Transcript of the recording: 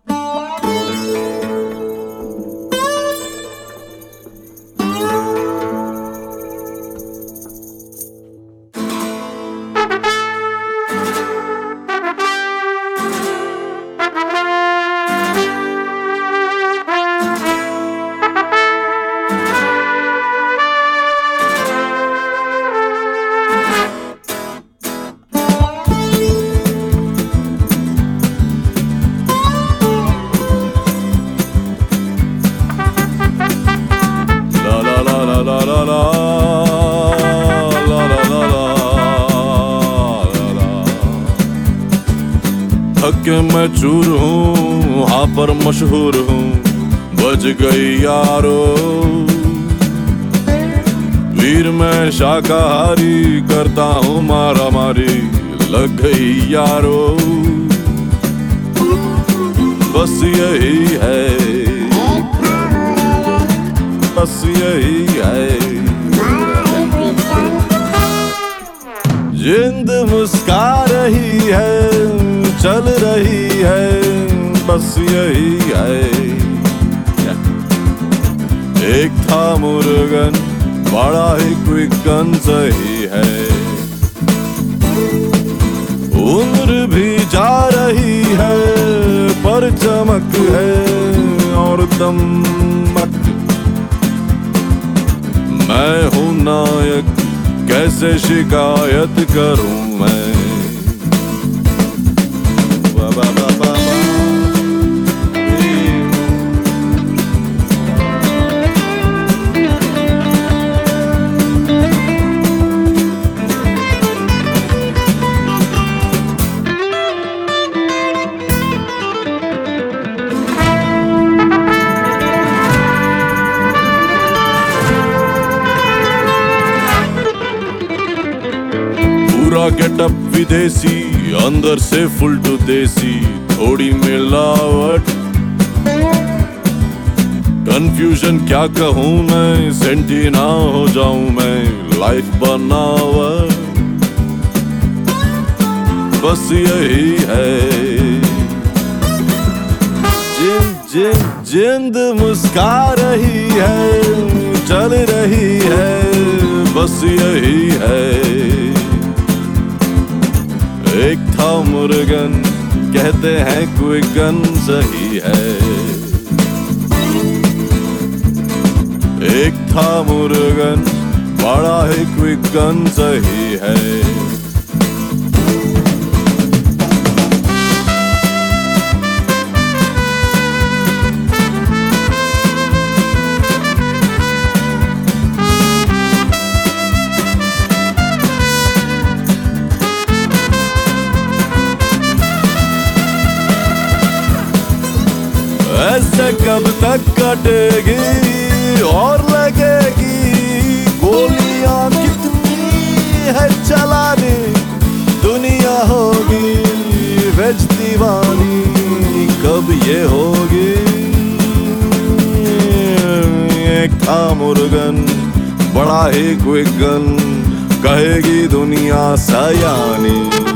थक के मैं चूर हूँ, हाँ पर मशहूर हूँ, बज गई यारो। वीर मैं शाकाहारी, करता हूँ मारा मारी, लग गई यारो। बस यही है, बस यही है, जिंद मुस्का रही है, चल रही है, बस यही है। एक था मुर्गन, बड़ा ही क्विकन सही है। उम्र भी जा रही है, पर चमक है और दमक। मैं हूँ नायक, कैसे शिकायत करूं मैं। पूरा गेटअप विदेशी, अंदर से फुल टू देसी, थोड़ी मिलावट। कंफ्यूजन क्या कहूँ मैं, सेंटी ना हो जाऊं मैं, लाइफ बनावट। बस यही है, जिंद मुस्का रही है, चल रही है, बस यही है। एक था मुर्गन, कहते हैं क्विकन सही है। एक था मुर्गन, बड़ा ही क्विकन सही है। ऐसे कब तक कटेगी और लगेगी गोलियां कितनी है चलानी। दुनिया होगी वेज दीवानी, कब ये होगी। एक था मुर्गन, बड़ा ही क्विकन, कहेगी दुनिया सयानी।